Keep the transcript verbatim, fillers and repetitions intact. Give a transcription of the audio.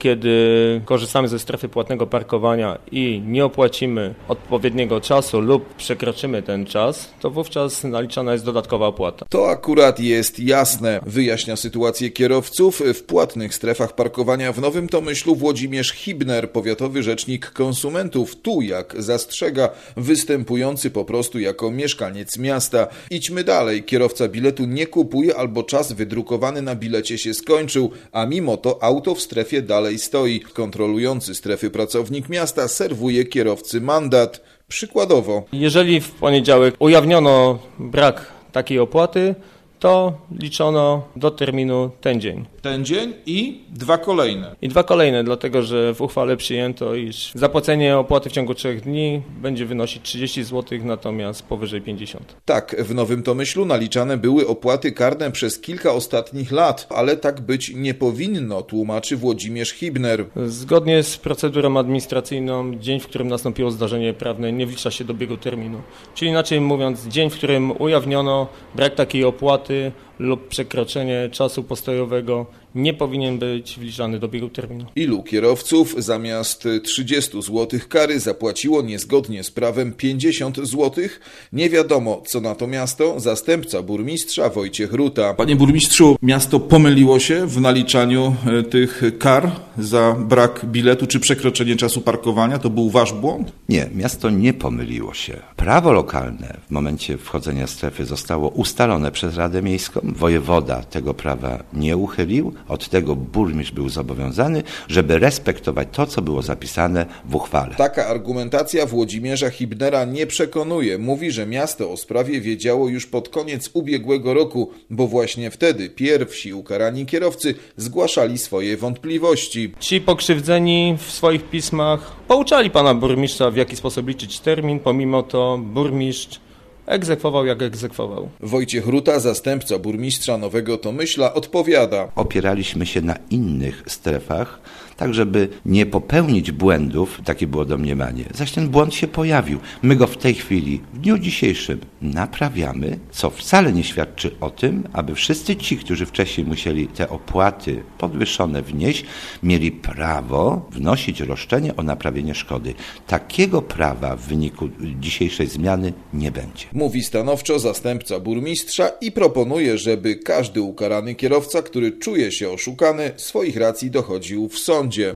kiedy korzystamy ze strefy płatnego parkowania i nie opłacimy odpowiedniego czasu lub przekroczymy ten czas, to wówczas naliczana jest dodatkowa opłata. To akurat jest jasne. Wyjaśnia sytuację kierowców w płatnych strefach parkowania w Nowym Tomyślu Włodzimierz Hibner, powiatowy rzecznik konsumentów. Tu, jak zastrzega, występujący po prostu jako mieszkaniec miasta. Idźmy dalej. Kierowca biletu nie kupuje albo czas wydrukowany na bilecie się skończył, a mimo to auto w strefie dalej stoi. Kontrolujący strefy pracownik miasta serwuje kierowcy mandat. Przykładowo. Jeżeli w poniedziałek ujawniono brak takiej opłaty, to liczono do terminu ten dzień. Ten dzień i dwa kolejne. I dwa kolejne, dlatego że w uchwale przyjęto, iż zapłacenie opłaty w ciągu trzech dni będzie wynosić trzydzieści złotych, natomiast powyżej pięćdziesiąt. Tak, w Nowym Tomyślu naliczane były opłaty karne przez kilka ostatnich lat, ale tak być nie powinno, tłumaczy Włodzimierz Hibner. Zgodnie z procedurą administracyjną, dzień, w którym nastąpiło zdarzenie prawne, nie wlicza się do biegu terminu. Czyli inaczej mówiąc, dzień, w którym ujawniono brak takiej opłaty lub przekroczenie czasu postojowego nie powinien być wliczany do biegu terminu. Ilu kierowców zamiast trzydzieści złotych kary zapłaciło niezgodnie z prawem pięćdziesiąt złotych? Nie wiadomo, co na to miasto zastępca burmistrza Wojciech Ruta. Panie burmistrzu, miasto pomyliło się w naliczaniu tych kar za brak biletu czy przekroczenie czasu parkowania? To był wasz błąd? Nie, miasto nie pomyliło się. Prawo lokalne w momencie wchodzenia strefy zostało ustalone przez Radę Miejską. Wojewoda tego prawa nie uchylił. Od tego burmistrz był zobowiązany, żeby respektować to, co było zapisane w uchwale. Taka argumentacja Włodzimierza Hibnera nie przekonuje. Mówi, że miasto o sprawie wiedziało już pod koniec ubiegłego roku, bo właśnie wtedy pierwsi ukarani kierowcy zgłaszali swoje wątpliwości. Ci pokrzywdzeni w swoich pismach pouczali pana burmistrza, w jaki sposób liczyć termin. Pomimo to burmistrz egzekwował jak egzekwował. Wojciech Ruta, zastępca burmistrza Nowego Tomyśla, odpowiada. Opieraliśmy się na innych strefach, tak żeby nie popełnić błędów, takie było domniemanie. Zaś ten błąd się pojawił. My go w tej chwili, w dniu dzisiejszym naprawiamy, co wcale nie świadczy o tym, aby wszyscy ci, którzy wcześniej musieli te opłaty podwyższone wnieść, mieli prawo wnosić roszczenie o naprawienie szkody. Takiego prawa w wyniku dzisiejszej zmiany nie będzie. Mówi stanowczo zastępca burmistrza i proponuje, żeby każdy ukarany kierowca, który czuje się oszukany, swoich racji dochodził w sądzie.